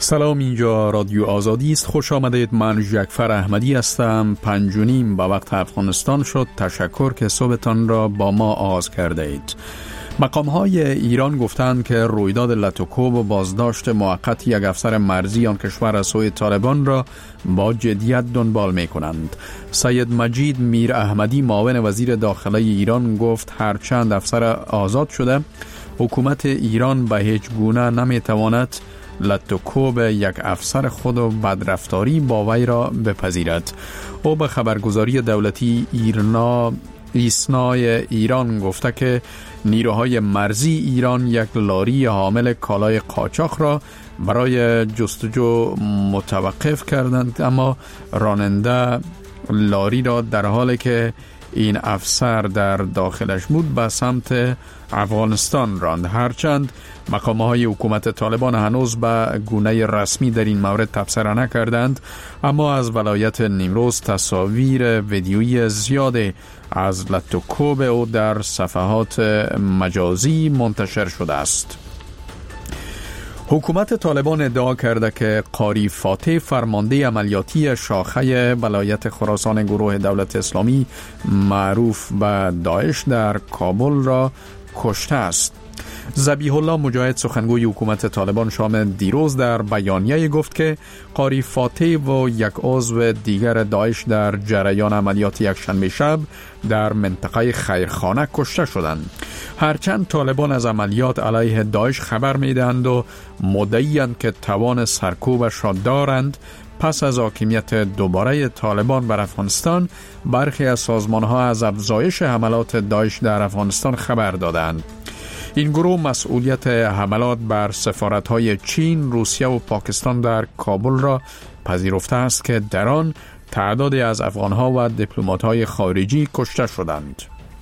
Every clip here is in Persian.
سلام، اینجا رادیو آزادی است. خوش آمدید. من جعفر احمدی هستم. 5:30 به وقت افغانستان شد. تشکر که صبحتان را با ما آغاز کرده اید. مقام‌های ایران گفتند که رویداد لاتوکوب و بازداشت موقت یک افسر مرزی آن کشور از سوی طالبان را با جدیت دنبال می‌کنند. سید مجید میر احمدی معاون وزیر داخلی ایران گفت هرچند افسر آزاد شده، حکومت ایران به هیچ گونه نمی‌تواند لاتوکوب یک افسر خود و بدرفتاری با وی را بپذیرد. او به خبرگزاری دولتی ایسنای ایران گفته که نیروهای مرزی ایران یک لاری حامل کالای قاچاق را برای جستجو متوقف کردند، اما راننده لاری را در حالی که این افسر در داخلش بود به سمت افغانستان راند. هرچند مقام‌های حکومت طالبان هنوز به گونه رسمی در این مورد تبصره نکردند، اما از ولایت نیمروز تصاویر ویدیویی زیادی از لاتوکوب او در صفحات مجازی منتشر شده است. حکومت طالبان ادعا کرده که قاری فاتح فرمانده عملیاتی شاخه ولایت خراسان گروه دولت اسلامی معروف به داعش در کابل را کشته است. ذبیح الله مجاهد سخنگوی حکومت طالبان شام دیروز در بیانیه گفت که قاری فاتح و یک عضو دیگر داعش در جریان عملیات یکشنبه شب در منطقه خیرخانه کشته شدند. هرچند طالبان از عملیات علیه داعش خبر میدهند و مدعی‌اند که توان سرکوبش را دارند، پس از حاکمیت دوباره طالبان بر افغانستان برخی از سازمان‌ها از افزایش حملات داعش در افغانستان خبر دادند. این گروه مسئولیت حملات بر سفارت‌های چین، روسیه و پاکستان در کابل را پذیرفته است که در آن تعدادی از افغان‌ها و دیپلمات‌های خارجی کشته شدند.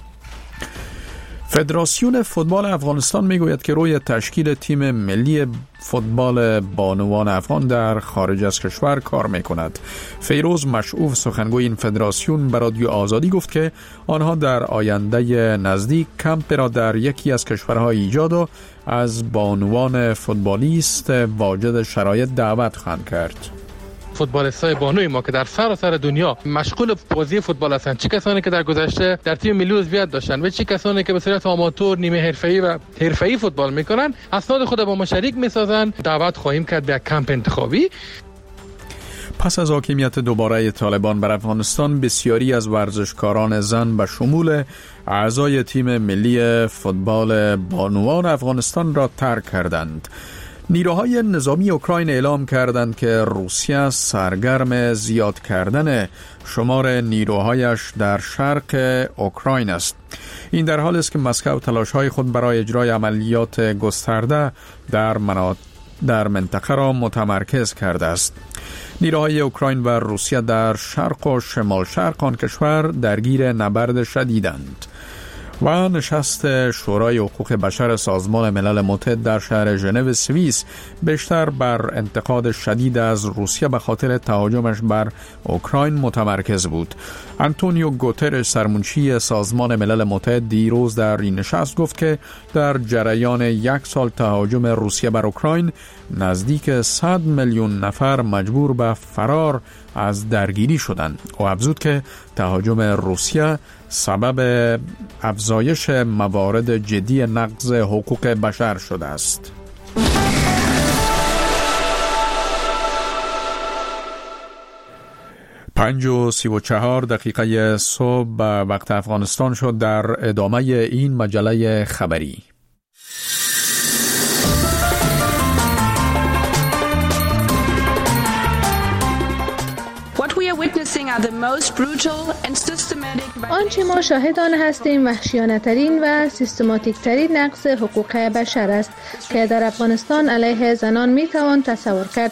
فدراسیون فوتبال افغانستان میگوید که روی تشکیل تیم ملی فوتبال بانوان افغان در خارج از کشور کار میکند. فیروز مشعوف سخنگوی این فدراسیون به رادیو آزادی گفت که آنها در آینده نزدیک کمپ را در یکی از کشورها ایجاد و از بانوان فوتبالیست واجد شرایط دعوت خواهند کرد. فوتبالیستای بانوی ما که در سراسر دنیا مشغول بازی فوتبال هستند، چه کسانی که در گذشته در تیم ملی عضویت داشتن و چه کسانی که به صورت آماتور، نیمه حرفه‌ای و حرفه‌ای فوتبال میکنن، اسناد خود با ما شریک میسازن. دعوت خواهیم کرد به کمپ انتخابی. پس از حاکمیت دوباره طالبان بر افغانستان، بسیاری از ورزشکاران زن به شمول اعضای تیم ملی فوتبال بانوان افغانستان را ترک کردند. نیروهای نظامی اوکراین اعلام کردند که روسیه سرگرم زیاد کردن شمار نیروهایش در شرق اوکراین است. این در حالی است که مسکو تلاش‌های خود برای اجرای عملیات گسترده در منطقه را متمرکز کرده است. نیروهای اوکراین و روسیه در شرق و شمال شرق آن کشور درگیر نبرد شدیدند. و نشست شورای حقوق بشر سازمان ملل متحد در شهر ژنو سوئیس بیشتر بر انتقاد شدید از روسیه به خاطر تهاجمش بر اوکراین متمرکز بود. آنتونیو گوترش سرمنشی سازمان ملل متحد دیروز در این نشست گفت که در جریان یک سال تهاجم روسیه بر اوکراین نزدیک 100 میلیون نفر مجبور به فرار از درگیری شدند. او افزود که تهاجم روسیه سبب افزایش موارد جدی نقض حقوق بشر شده است. پنج و 34 دقیقه صبح به وقت افغانستان شد. در ادامه این مجله خبری آنچه ما شاهد آن هستیم وحشیانه‌ترین و سیستماتیک‌ترین نقض حقوق بشر است که در افغانستان علیه زنان میتوان تصور کرد.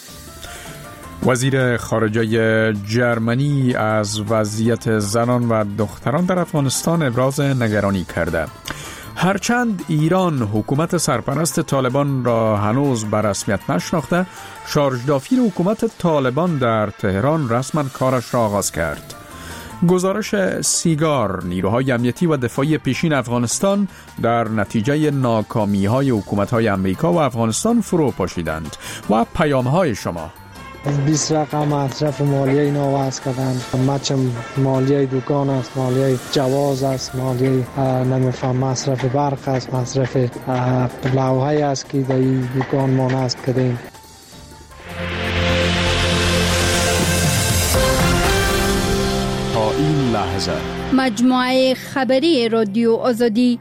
وزیر خارجه جرمنی از وضعیت زنان و دختران در افغانستان ابراز نگرانی کرده. هرچند ایران حکومت سرپرست طالبان را هنوز به رسمیت نشناخته، شارژ دافیر حکومت طالبان در تهران رسما کارش را آغاز کرد. گزارش سیگار: نیروهای امنیتی و دفاعی پیشین افغانستان در نتیجه ناکامی‌های حکومت‌های امریکا و افغانستان فرو پاشیدند. و پیام‌های شما: 20 رقم مصرف مالیه اینا وضع کردن، مچم مالیه دکان است، مالیه جواز است، مالیه نمیفهم مصرف برق است، مصرف لوحه است که در این دکان ما نصب کردیم. تا این لحظه مجموعه خبری رادیو آزادی.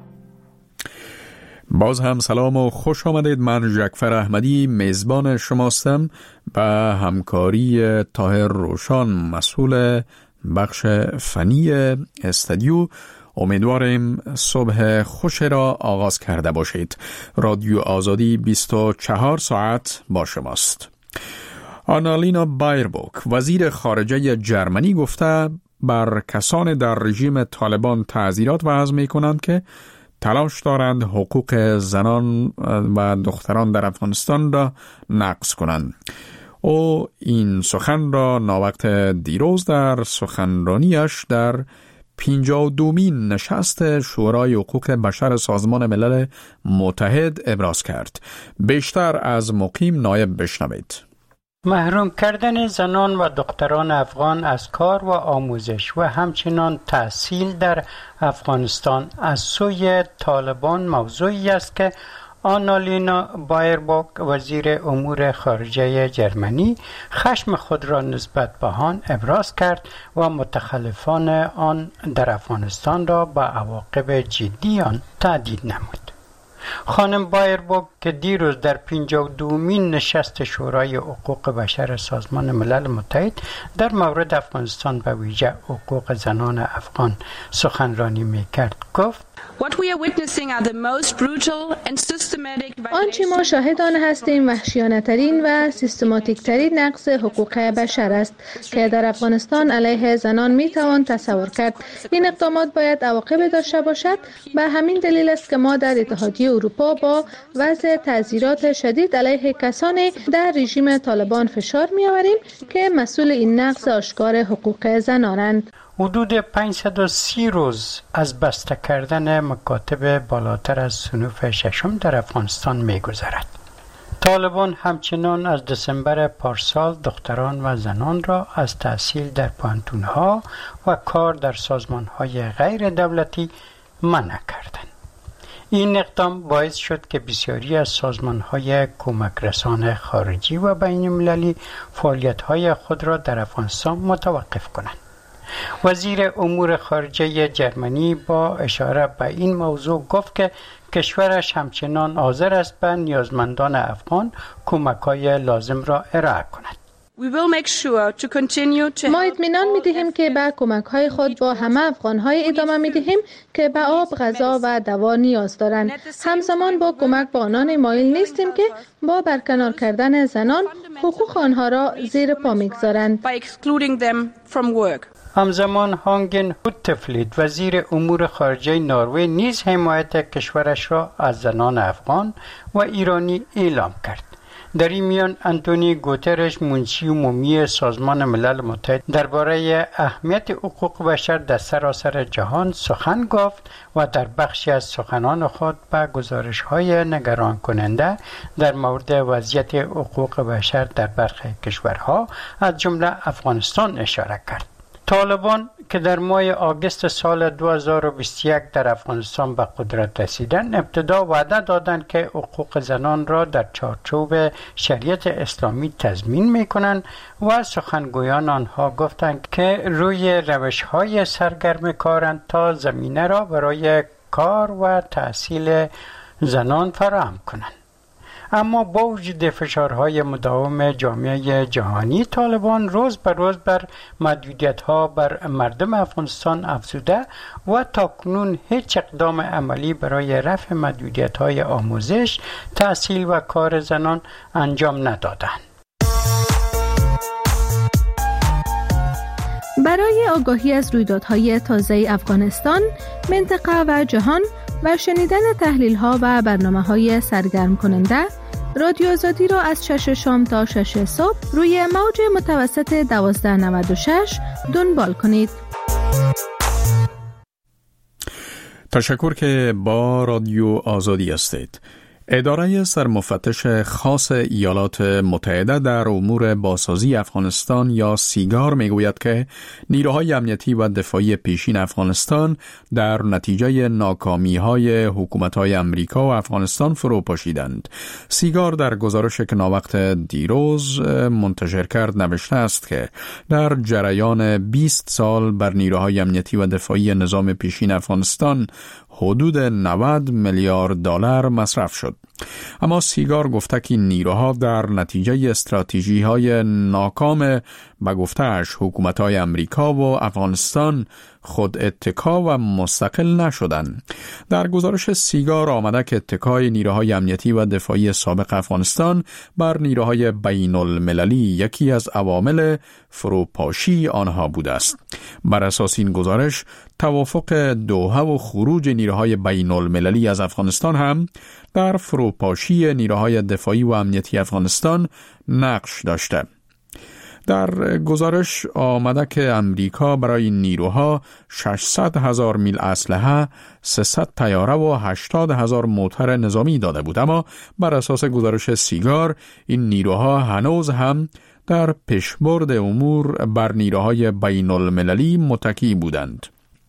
باز هم سلام و خوش آمدید. من جعفر احمدی میزبان شماستم و همکاری طاهر روشان مسئول بخش فنی استودیو. امیدواریم صبح خوش را آغاز کرده باشید. رادیو آزادی 24 ساعت با شماست. آنالینا بایربوک وزیر خارجه جرمنی گفته بر کسان در رژیم طالبان تعزیرات وضع می کنند که تلاش دارند حقوق زنان و دختران در افغانستان را نقض کنند. او این سخن را ناوقت دیروز در سخنرانیش در 52مین نشست شورای حقوق بشر سازمان ملل متحد ابراز کرد. بیشتر از مقیم نایب بشنوید. محروم کردن زنان و دختران افغان از کار و آموزش و همچنین تحصیل در افغانستان از سوی طالبان موضوعی است که آنالینا بایربوک وزیر امور خارجه جرمنی خشم خود را نسبت به آن ابراز کرد و متخلفان آن در افغانستان را به عواقب جدی آن تهدید نمود. خانم بایربوک که دیروز در 52مین نشست شورای حقوق بشر سازمان ملل متحد در مورد افغانستان و ویژه حقوق زنان افغان سخنرانی می‌کرد گفت: آنچه ما شاهد آن هستیم وحشیانه‌ترین و سیستماتیک‌ترین نقض حقوق بشر است که در افغانستان علیه زنان میتوان تصور کرد. این اقدامات باید عواقب داشته باشد. به همین دلیل است که ما در اتحادیه اروپا با وضع تعزیرات شدید علیه کسانی در رژیم طالبان فشار می‌آوریم که مسئول این نقض آشکار حقوق زنانند. حدود 530 روز از بسته کردن مکاتب بالاتر از صنوف ششم در افغانستان می‌گذرد. طالبان همچنان از دسامبر پارسال دختران و زنان را از تحصیل در پانتون‌ها و کار در سازمان‌های غیر دولتی منع کردند. این اقدام باعث شد که بسیاری از سازمان‌های کمک رسان خارجی و بین‌المللی فعالیت‌های خود را در افغانستان متوقف کنند. وزیر امور خارجه جرمنی با اشاره به این موضوع گفت که کشورش همچنان حاضر است به نیازمندان افغان کمک‌های لازم را ارائه کند. ما اطمینان می‌دهیم که به کمک‌های خود با همه افغان‌های ادامه می‌دهیم که به آب، غذا و دوا نیاز دارند. همزمان با کمک به آنان مایل نیستیم که با برکنار کردن زنان حقوق آنها را زیر پا می‌گذارند. همزمان هانگن هوتفلید وزیر امور خارجه نروژ نیز حمایت کشورش را از زنان افغان و ایرانی اعلام کرد. در این میان انتونی گوترش منشی عمومی سازمان ملل متحد درباره اهمیت حقوق بشر در سراسر جهان سخن گفت و در بخشی از سخنان خود به گزارش‌های نگران کننده در مورد وضعیت حقوق بشر در برخی کشورها از جمله افغانستان اشاره کرد. طالبان که در ماه آگوست سال 2021 در افغانستان به قدرت رسیدند، ابتدا وعده دادند که حقوق زنان را در چارچوب شریعت اسلامی تضمین می‌کنند و سخنگویان آنها گفتند که روی روش‌های سرگرم کارند تا زمینه را برای کار و تحصیل زنان فراهم کنند. اما با وجود فشارهای مداوم جامعه جهانی، طالبان روز به روز بر محدودیت‌ها بر مردم افغانستان افزوده و تاکنون هیچ اقدام عملی برای رفع محدودیت‌های آموزش، تحصیل و کار زنان انجام ندادند. برای آگاهی از رویدادهای تازه افغانستان، منطقه و جهان و شنیدن تحلیل‌ها و برنامه‌های سرگرم کننده، رادیو آزادی را از 6 شام تا 6 صبح روی موج متوسط 1296 دنبال کنید. تشکر که با رادیو آزادی هستید. اداره سرمفتش خاص ایالات متحده در امور بازسازی افغانستان یا سیگار میگوید که نیروهای امنیتی و دفاعی پیشین افغانستان در نتیجه ناکامی‌های حکومت‌های امریکا و افغانستان فرو پاشیدند. سیگار در گزارش که ناوقت دیروز منتشر کرد نوشته است که در جریان 20 سال بر نیروهای امنیتی و دفاعی نظام پیشین افغانستان حدود 90 میلیارد دلار مصرف شد. اما سیگار گفته که نیروها در نتیجه استراتژی‌های ناکام به گفته‌اش حکومت‌های امریکا و افغانستان خود اتکا و مستقل نشدند. در گزارش سیگار آمده که اتکای نیروهای امنیتی و دفاعی سابق افغانستان بر نیروهای بین المللی یکی از عوامل فروپاشی آنها بوده است. بر اساس این گزارش توافق دوحه و خروج نیروهای بین المللی از افغانستان هم در فروپاشی نیروهای دفاعی و امنیتی افغانستان نقش داشته. در گزارش آمده که امریکا برای نیروها 600,000 میل اسلحه، 300 طیاره و 80,000 موتر نظامی داده بود، اما بر اساس گزارش سیگار این نیروها هنوز هم در پیشبرد امور بر نیروهای بین المللی متکی بودند.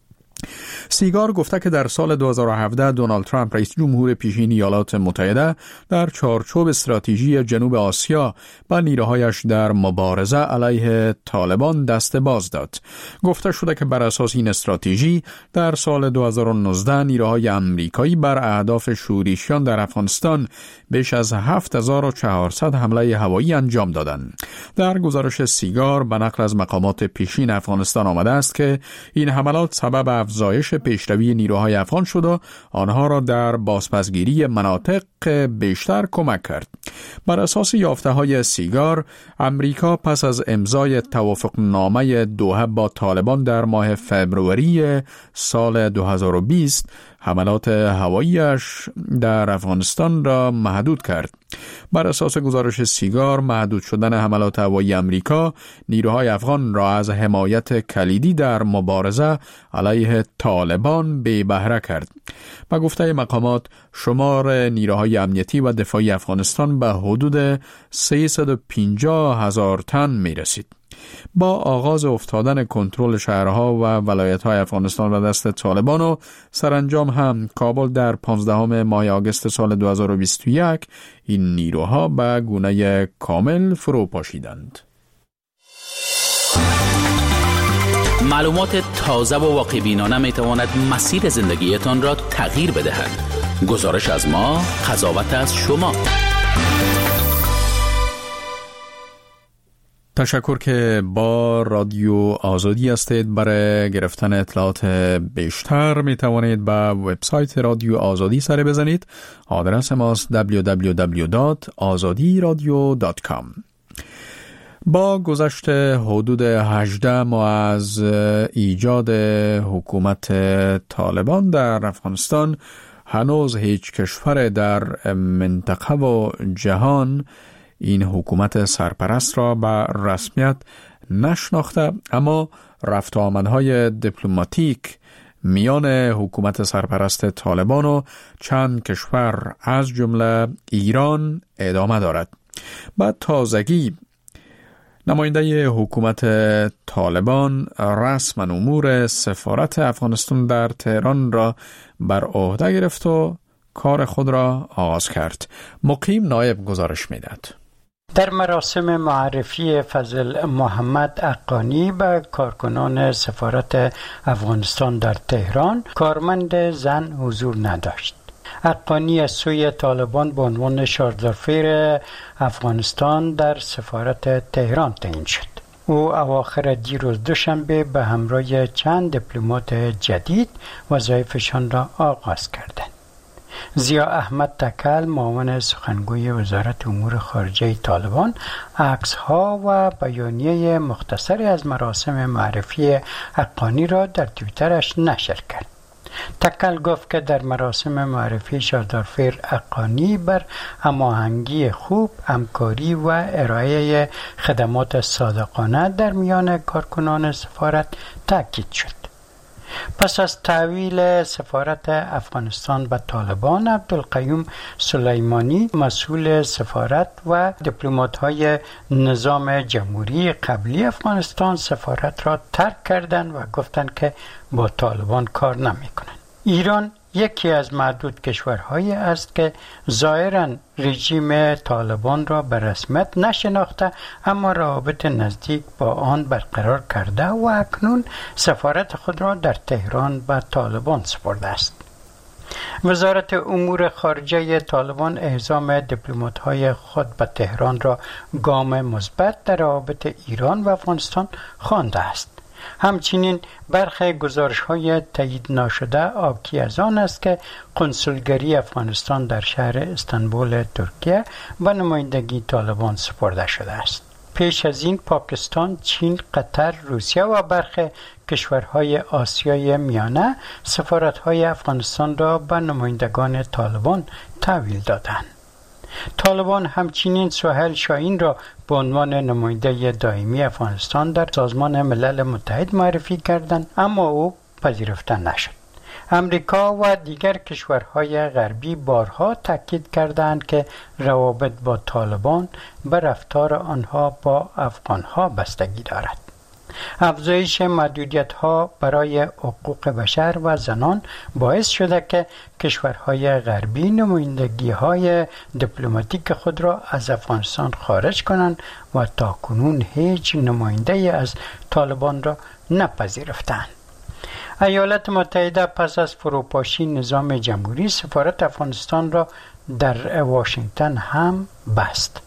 سیگار گفته که در سال 2017 دونالد ترامپ رئیس جمهور پیشین ایالات متحده در چارچوب استراتژی جنوب آسیا با نیروهایش در مبارزه علیه طالبان دست باز داد. گفته شده که بر اساس این استراتژی در سال 2019 نیروهای امریکایی بر اهداف شورشیان در افغانستان بیش از 7400 حمله هوایی انجام دادند. در گزارش سیگار به نقل از مقامات پیشین افغانستان آمده است که این حملات سبب افزایش پیشروی نیروهای افغان شد و آنها را در بازپسگیری مناطق بیشتر کمک کرد. بر اساس یافته‌های سیگار، امریکا پس از امضای توافقنامه دوحه با طالبان در ماه فوریه سال 2020 حملات هواییش در افغانستان را محدود کرد. بر اساس گزارش سیگار، محدود شدن حملات هوایی امریکا نیروهای افغان را از حمایت کلیدی در مبارزه علیه طالبان بی بهره کرد. با گفته مقامات، شمار نیروهای امنیتی و دفاعی افغانستان به حدود 350,000 تن می رسید. با آغاز افتادن کنترل شهرها و ولایت‌های افغانستان و دست طالبان و سرانجام هم کابل در 15 ماه آگوست سال 2021 این نیروها به گونه کامل فرو پاشیدند. معلومات تازه و واقع‌بینانه می‌تواند مسیر زندگیتان را تغییر بدهد. گزارش از ما، قضاوت از شما. تشکر که با رادیو آزادی هستید. برای گرفتن اطلاعات بیشتر می توانید به وبسایت رادیو آزادی سر بزنید. آدرس ماست www.azadiradio.com. با گذشت حدود 18 ماه از ایجاد حکومت طالبان در افغانستان، هنوز هیچ کشور در منطقه و جهان این حکومت سرپرست را به رسمیت نشناخته، اما رفت و آمدهای دیپلماتیک میان حکومت سرپرست طالبان و چند کشور از جمله ایران ادامه دارد. با تازگی نماینده حکومت طالبان رسما امور سفارت افغانستان در تهران را بر عهده گرفت و کار خود را آغاز کرد. مقیم نایب گزارش می‌دهد. در مراسم معرفی فضل محمد اقانی به کارکنان سفارت افغانستان در تهران، کارمند زن حضور نداشت. اقانی از سوی طالبان به عنوان شاردارفیر افغانستان در سفارت تهران تعیین شد. او اواخر دیروز دوشنبه به همراه چند دیپلمات جدید وظایفشان را آغاز کردند. ضیا احمد تکل، معاون سخنگوی وزارت امور خارجه طالبان، عکس‌ها و بیانیه مختصری از مراسم معرفی اقانی را در توییترش نشر کرد. تکل گفت که در مراسم معرفی شاردارفیر اقانی بر هماهنگی خوب، همکاری و ارائه خدمات صادقانه در میان کارکنان سفارت تاکید شد. پس از تحویل سفارت افغانستان به طالبان، عبدالقیوم سلیمانی مسئول سفارت و دیپلمات‌های نظام جمهوری قبلی افغانستان سفارت را ترک کردند و گفتند که با طالبان کار نمی‌کنند. ایران یکی از معدود کشورهایی است که ظاهراً رژیم طالبان را به رسمیت نشناخته اما روابط نزدیک با آن برقرار کرده و اکنون سفارت خود را در تهران به طالبان سپرده است. وزارت امور خارجه طالبان اعزام دیپلمات‌های خود به تهران را گام مثبت در روابط ایران و افغانستان خوانده است. همچنین برخی گزارش‌های تایید نشده حاکی از آن است که کنسولگری افغانستان در شهر استانبول ترکیه به نمایندگی طالبان سپرده شده است. پیش از این پاکستان، چین، قطر، روسیه و برخی کشورهای آسیای میانه سفارت‌های افغانستان را به نمایندگان طالبان تحویل دادند. طالبان همچنین سهیل شاهین را به عنوان نماینده دائمی افغانستان در سازمان ملل متحد معرفی کردند اما او پذیرفته نشد. امریکا و دیگر کشورهای غربی بارها تاکید کردند که روابط با طالبان به رفتار آنها با افغانها بستگی دارد. افزایش محدودیت‌ها برای حقوق بشر و زنان باعث شده که کشورهای غربی نمایندگی‌های دیپلماتیک خود را از افغانستان خارج کنند و تاکنون هیچ نماینده از طالبان را نپذیرفتند. ایالات متحده پس از فروپاشی نظام جمهوری سفارت افغانستان را در واشنگتن هم بست.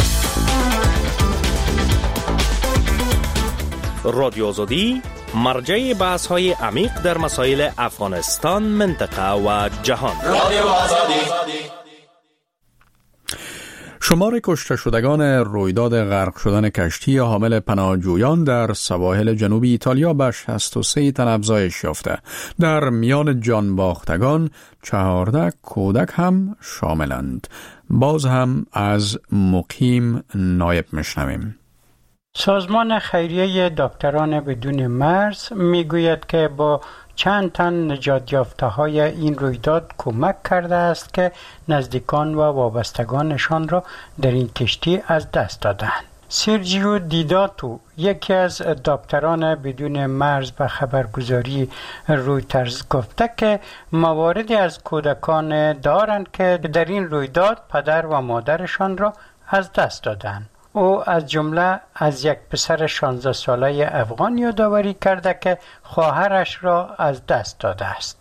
رادیو آزادی مرجع بحث های عمیق در مسائل افغانستان، منطقه و جهان. رادیو آزادی. شمار کشته شدگان رویداد غرق شدن کشتی حامل پناهجویان در سواحل جنوبی ایتالیا به 63 تن افزایش یافته. در میان جان باختگان 14 کودک هم شاملند. باز هم از مقیم نایب میشنویم. سازمان خیریه دکتران بدون مرز میگوید که با چند تن نجات یافته های این رویداد کمک کرده است که نزدیکان و وابستگانشان را در این کشتی از دست دادند. سیرجیو دیداتو، یکی از دکتران بدون مرز، به خبرگزاری رویترز گفته که مواردی از کودکان دارند که در این رویداد پدر و مادرشان را از دست دادند. او از جمله از یک پسر 16 ساله افغان یادآوری کرده که خواهرش را از دست داده است.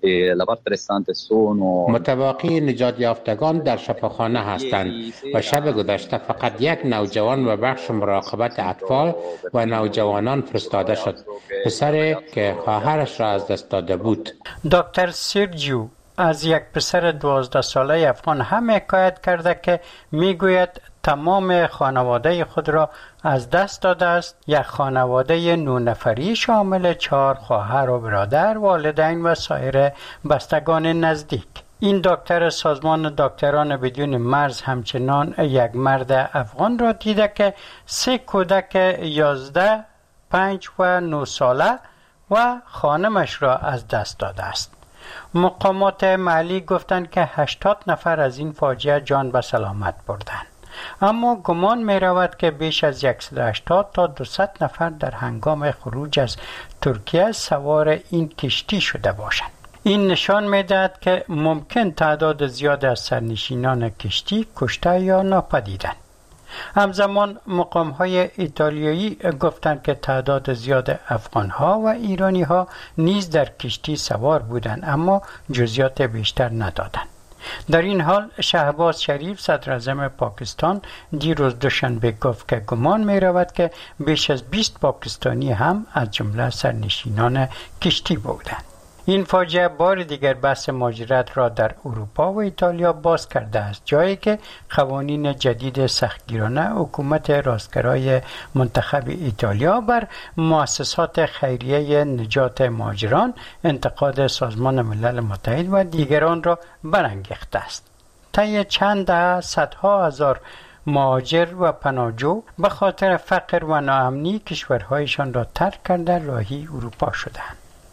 متباقی نجات یافتگان در شفاخانه هستند و شب گذشته فقط یک نوجوان و بخش مراقبت اطفال و نوجوانان فرستاده شد، پسری که خواهرش را از دست داده بود. دکتر سیرجیو از یک پسر 12 ساله افغان هم حکایت کرده که میگوید تمام خانواده خود را از دست داده است. یک خانواده 9 نفری شامل 4 خواهر و برادر، والدین و سایر بستگان نزدیک. این دکتر سازمان دکتران بدون مرز همچنان یک مرد افغان را دیده که 3 کودک 11، 5 و 9 ساله و خانمش را از دست داده است. مقامات محلی گفتند که 80 نفر از این فاجعه جان به سلامت بردند، اما گمان می رود که بیش از 180 تا 200 نفر در هنگام خروج از ترکیه سوار این کشتی شده باشند. این نشان می دهد که ممکن تعداد زیاد از سرنشینان کشتی کشته یا ناپدیدند. همزمان مقام‌های ایتالیایی گفتند که تعداد زیاد افغان‌ها و ایرانی‌ها نیز در کشتی سوار بودند اما جزئیات بیشتر ندادند. در این حال شهباز شریف صدراعظم پاکستان دیروز دوشنبه گفت که گمان می رود که بیش از 20 پاکستانی هم از جمله سرنشینان کشتی بودند. این فاجعه بار دیگر بحث مهاجرت را در اروپا و ایتالیا باز کرده است، جایی که قوانین جدید سختگیرانه حکومت راستگرای منتخب ایتالیا بر مؤسسات خیریه نجات مهاجران، انتقاد سازمان ملل متحد و دیگران را برانگیخته است. طی چند دهه صدها هزار مهاجر و پناهجو به خاطر فقر و ناامنی کشورهایشان را ترک کرده راهی اروپا شدند.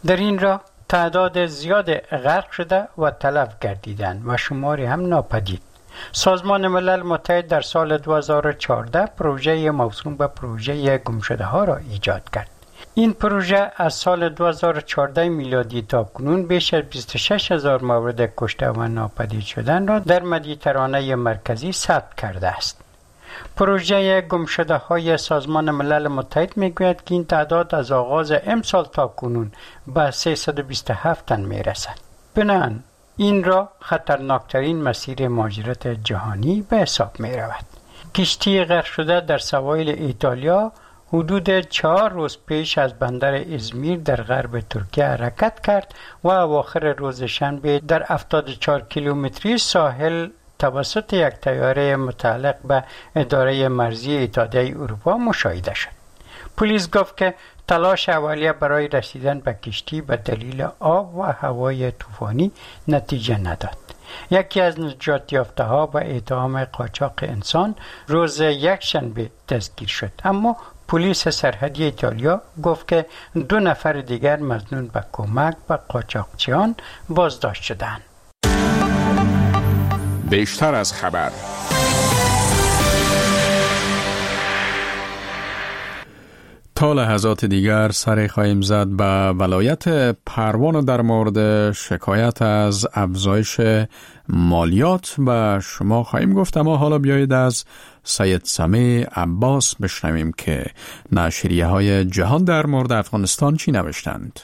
در این راه تعداد زیاد غرق شده و تلف گردیدند و شماری هم ناپدید. سازمان ملل متحد در سال 2014 پروژه موسوم به پروژه گمشده ها را ایجاد کرد. این پروژه از سال 2014 میلادی تا کنون بیش از 26,000 مورد کشته و ناپدید شدن را در مدیترانه مرکزی ثبت کرده است. پروژه گمشده های سازمان ملل متحد میگوید که این تعداد از آغاز امسال تا کنون به 327 تن میرسد. بنابراین این را خطرناکترین مسیر مهاجرت جهانی به حساب می رود. کشتی غرق شده در سواحل ایتالیا حدود 4 روز پیش از بندر ازمیر در غرب ترکیه حرکت کرد و اواخر روز شنبه در 74 کیلومتری ساحل توسط یک طیاره متعلق به اداره مرزی اتحادیه اروپا مشاهده شد. پلیس گفت که تلاش اولیه برای رسیدن به کشتی به دلیل آب و هوای طوفانی نتیجه نداد. یکی از نجات یافته ها به اتهام قاچاق انسان روز یکشنبه دستگیر شد، اما پلیس سرحدی ایتالیا گفت که 2 نفر دیگر مظنون به کمک به قاچاقچیان بازداشت شدند. بیشتر از خبر. تا لحظات دیگر سر خواهیم زد به ولایت پروان در مورد شکایت از افزایش مالیات و شما خواهیم گفت، اما حالا بیایید از سید سمیع عباس بشنویم که نشریه های جهان در مورد افغانستان چی نوشتند.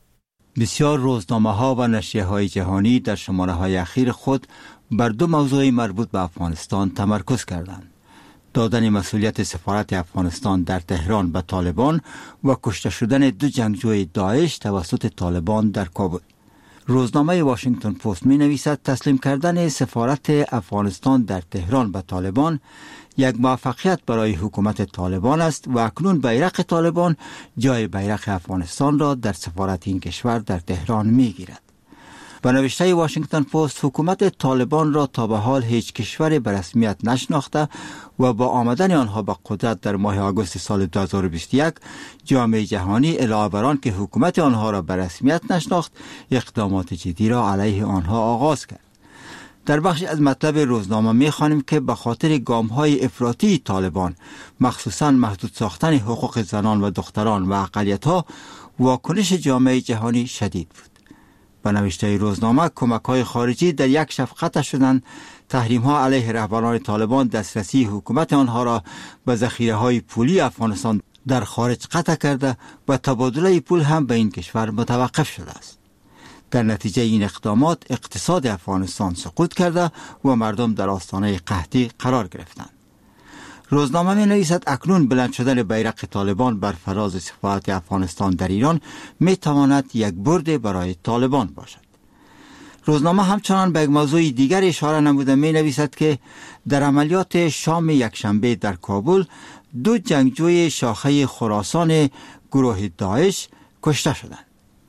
بسیار روزنامه ها و نشریه های جهانی در شماره های اخیر خود بر 2 موضوع مربوط به افغانستان تمرکز کردند: دادن مسئولیت سفارت افغانستان در تهران به طالبان و کشته شدن 2 جنگجوی داعش توسط طالبان در کابل. روزنامه واشنگتن پست می نویسد تسلیم کردن سفارت افغانستان در تهران به طالبان یک موفقیت برای حکومت طالبان است و اکنون بیرق طالبان جای بیرق افغانستان را در سفارت این کشور در تهران می گیرد. به نوشته واشنگتن پست، حکومت طالبان را تا به حال هیچ کشوری به رسمیت نشناخته و با آمدن آنها به قدرت در ماه آگوست سال 2021 جامعه جهانی علاوه بر آن که حکومت آنها را به رسمیت نشناخت، اقدامات جدی را علیه آنها آغاز کرد. در بخش از مطلب روزنامه می‌خوانیم که به خاطر گام‌های افراطی طالبان، مخصوصاً محدود ساختن حقوق زنان و دختران و اقلیت‌ها، واکنش جامعه جهانی شدید بود. به نوشته روزنامه، کمک‌های خارجی در یک شب قطع شدند، تحریم‌ها علیه رهبران طالبان دسترسی حکومت آنها را به ذخیره‌های پولی افغانستان در خارج قطع کرده و تبادله پول هم به این کشور متوقف شده است. در نتیجه این اقدامات اقتصاد افغانستان سقوط کرده و مردم در آستانه قحطی قرار گرفتند. روزنامه می نویسد اکنون بلند شدن بیرق طالبان بر فراز سفارت افغانستان در ایران می تواند یک برد برای طالبان باشد. روزنامه همچنان به یک موضوع دیگر اشاره نموده می نویسد که در عملیات شام یکشنبه در کابل 2 جنگجوی شاخه خراسان گروه داعش کشته شدند.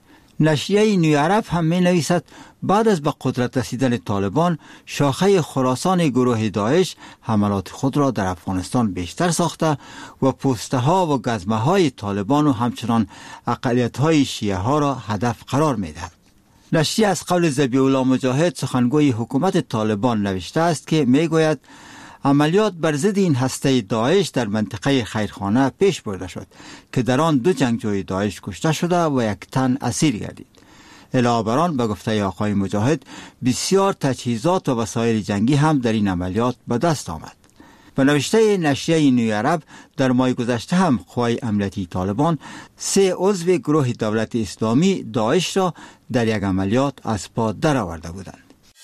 نشریه نیوعرب هم می نویسد بعد از به قدرت رسیدن طالبان، شاخه خراسان گروه داعش حملات خود را در افغانستان بیشتر ساخته و پوسته ها و گزمه های طالبان و همچنان اقلیت های شیعه ها را هدف قرار می دهد. نشریه از قول ذبیح الله مجاهد، سخنگوی حکومت طالبان، نوشته است که می گوید عملیات بر ضد این هسته داعش در منطقه خیرخانه پیش برده شد که در آن 2 جنگجوی داعش کشته شده و 1 تن اسیر گردید. علاوه بر آن به گفته آقای مجاهد بسیار تجهیزات و وسایل جنگی هم در این عملیات به دست آمد. به نوشته نشریه نیوعرب، در ماه گذشته هم قوای امنیتی طالبان 3 عضو گروه دولت اسلامی داعش را در یک عملیات از پا درآورده بودند.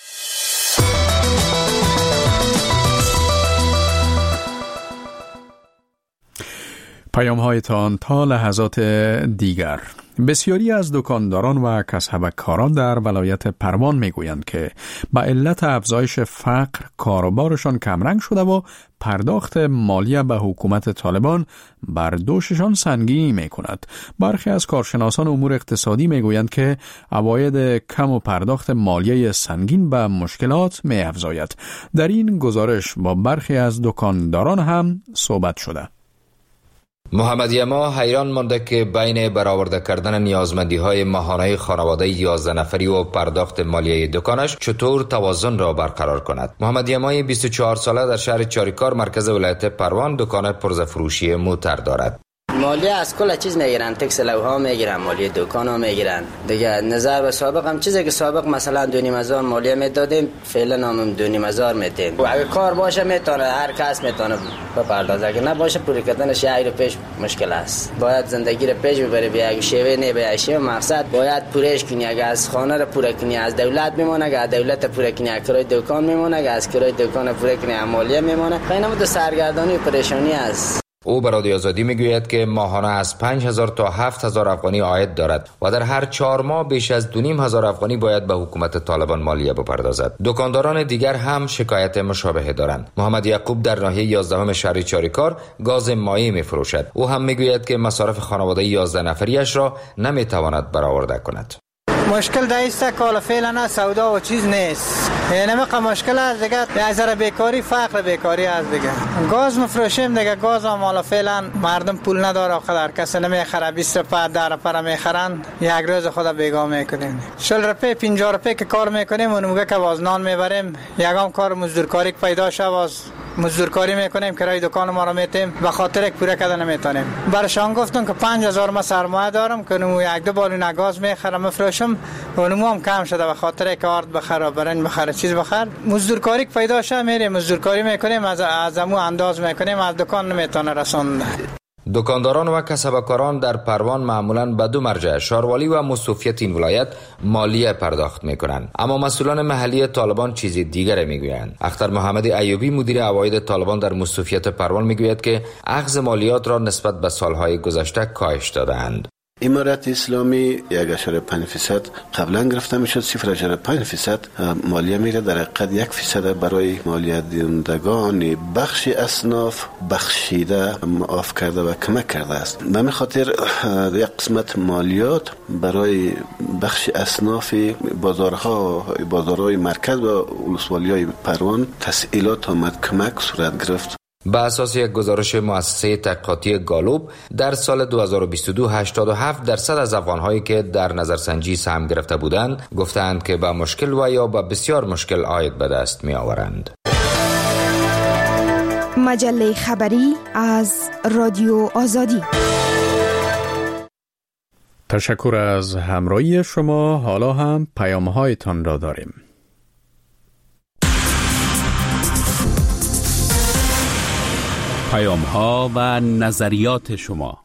پیام‌هایتان تا لحظات دیگر. بسیاری از دکانداران و کسبکاران در ولایت پروان میگویند که به علت افزایش فقر کاروبارشان کمرنگ شده و پرداخت مالیه به حکومت طالبان بر دوششان سنگینی میکند. برخی از کارشناسان امور اقتصادی میگویند که عواید کم و پرداخت مالیه سنگین به مشکلات میافزاید. در این گزارش با برخی از دکانداران هم صحبت شده. محمد یما حیران مانده که بین برآورده کردن نیازمندی‌های ماهانه خانواده 11 نفری و پرداخت مالیه دکانش چطور توازن را برقرار کند. محمد یما 24 ساله در شهر چاریکار مرکز ولایت پروان دکان پرزه فروشی موتر دارد. مالیه از کل چیز میگیرن، تکس لوها میگیرن، مالیه دکان ها میگیرن دیگه. نظر به سابق هم چیزی که سابق مثلا 2,500 مالیه میدادیم فعلا هم 2,500 میدیم. و اگه کار باشه میتونه هر کس میتونه بپردازه، اگه نباشه پوری کردنش یه پیش مشکل است. باید زندگی رو پیش ببری، بیا شیوه نه بیا شیوه مقصد باید پورش کنی. اگه از خانه رو پوره کنی از دولت میمونه، اگه دولت پوره کنی از کرای دکان میمونه، اگه از کرای دکان پوره کنی از مالیه میمونه. اینم دو سرگردانی و پریشانی است. او به رادیو آزادی میگوید که ماهانه از 5,000 تا 7,000 افغانی عاید دارد و در هر 4 ماه بیش از 2,500 افغانی باید به حکومت طالبان مالیه بپردازد. دکانداران دیگر هم شکایت مشابه دارند. محمد یعقوب در ناحیه 11 شهر چاریکار گاز مایع میفروشد. او هم میگوید که مصارف خانواده 11 نفریش را نمیتواند برآورده کند. مشکل دایسته که فعلا سودا و چیز نیست، یعنی مشکل است دیگه. یه ذره بیکاری، فقر بیکاری است دیگه. گاز مفروشیم دیگه، گاز هم حالا فعلا مردم پول نداره، خدار کسی نمیخره. 20 روپیه 10 روپیه میخرن، یک روز خدا بیگاه میکنیم. 40 روپیه 50 روپیه که کار میکنیم اون موقع که وزنان میبریم، یگام کار مزدورکاری که پیدا شه باز مزدورکاری میکنیم، کرای دکان ما رو میتیم به خاطر یک پوره کردن نمیتونیم. برشان گفتم که 5,000 ما سرمایه دارم که نمو یک دو بالون گاز میخرم مفروشم، اونمو هم کم شده به خاطر که آرد بخره برن بخره چیز بخره. مزدورکاری که پیدا شه میریم مزدورکاری میکنیم، از امو انداز میکنیم، از دکان نمیتونه رسوند. دکانداران و کسبکاران در پروان معمولاً به 2 مرجع شاروالی و مستوفیت این ولایت مالیه پرداخت میکنند، اما مسئولان محلی طالبان چیز دیگر میگویند. اختر محمد ایوبی مدیر عواید طالبان در مستوفیت پروان میگوید که اخذ مالیات را نسبت به سالهای گذشته کاهش دادند. امارت اسلامی 1.5% قبلا گرفته میشد، 0.5% مالیه میره، در حقیقت 1% برای مالیه دهندگان بخش اصناف بخشیده معاف کرده و کمک کرده است. به همین خاطر یک قسمت مالیات برای بخش اصناف بازارهای مرکز و ولسوالی‌های پروان تسهیلات آمد، کمک صورت گرفت. به اساس یک گزارش مؤسسه تحقیقاتی گالوب در سال 2022 87% از افغان‌هایی که در نظرسنجی سهم گرفته بودند گفتند که به مشکل و یا به بسیار مشکل عاید به دست می‌آورند. مجله خبری از رادیو آزادی. تشکر از همراهی شما. حالا هم پیام‌هایتان را داریم. پیام‌ها و نظریات شما.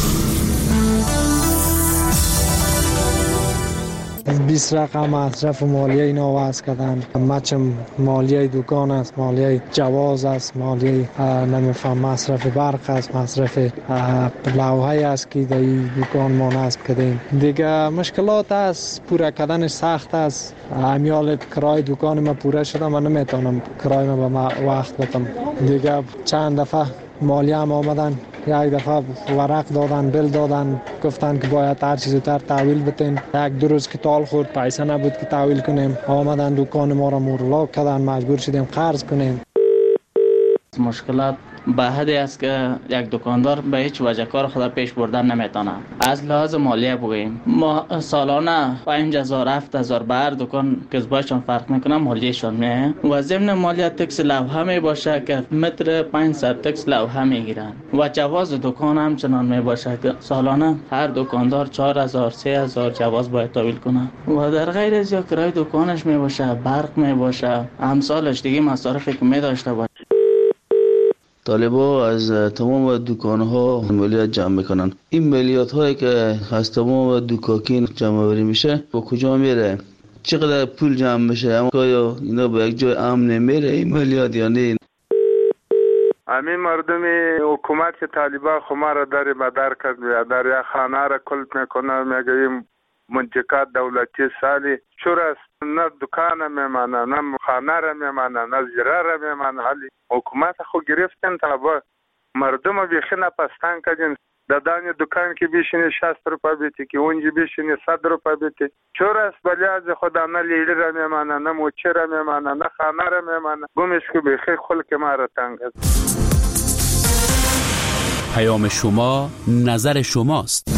20 رقم مصرف مالیه اینا وضع کردن. مچم مالیه دکان است، مالیه جواز است، مالیه مصرف برق است، مصرف لوحه است که در دکان ما نصب کردیم. دیگه مشکلات است، پوره کردنش سخت است. امیال کرای دکان ما پوره شده، من نمیتونم کرای ما به وقت بدم. دیگه چند دفعه مالیه هم آمدن، یک دفعه ورق دادن، بل دادن، گفتن که باید هر چیز زودتر تحویل بتین. 1-2 روز که تال خورد، پیسه نبود که تحویل کنیم، آمدن دکان ما را مورلاک کردن، مجبور شدیم قرض کنیم. مشکلات به حدی است که یک دکاندار به هیچ وجه کار خود پیش بردن نمیتونه. از لحاظ مالیه بگوییم، ما سالانه 5,000-7,000 به هر دکان که باشون فرق میکنه مالیهشون میه و ضمن مالیه تکس لوحه می باشه که متر 500 تکس لوحه میگیرن و جواز دکان هم چنان می باشه که سالانه هر دکاندار 4,000-3,000 جواز باید تحویل کنه و در غیر از یا کرای دکانش می باشه، برق می باشه، امثالش دیگه مصارفی که می داشته باشه. طالبا از تمام دکان‌ها مالیات جمع میکنن. این مالیات هایی که از تمام دکاکین جمع آوری میشه با کجا میره؟ چقدر پول جمع میشه؟ آیا اینا به یک جای امن نمیره این مالیات یا نه؟ همین مردم حکومت که طالبا خما را در مدار کرد و در یک خانه را کلپ میکنه، میگه منطقه دولتی سالی چور است، نه دکان میمانه، نه خانه را میمانه، نه زیره را میمانه. حالی حکومت خو گرفتن تا با مردم بیخی نپستان کردن. دادان دکان که بیشینی 60 روپا بیتی که اونجی بیشینی 100 روپا بیتی. چور است بلی از خدا نه لیلی را میمانه، نه موچه را میمانه، نه خانه را میمانه. گمش که بیخی خلق ما را تنگ است. پیام شما نظر شماست.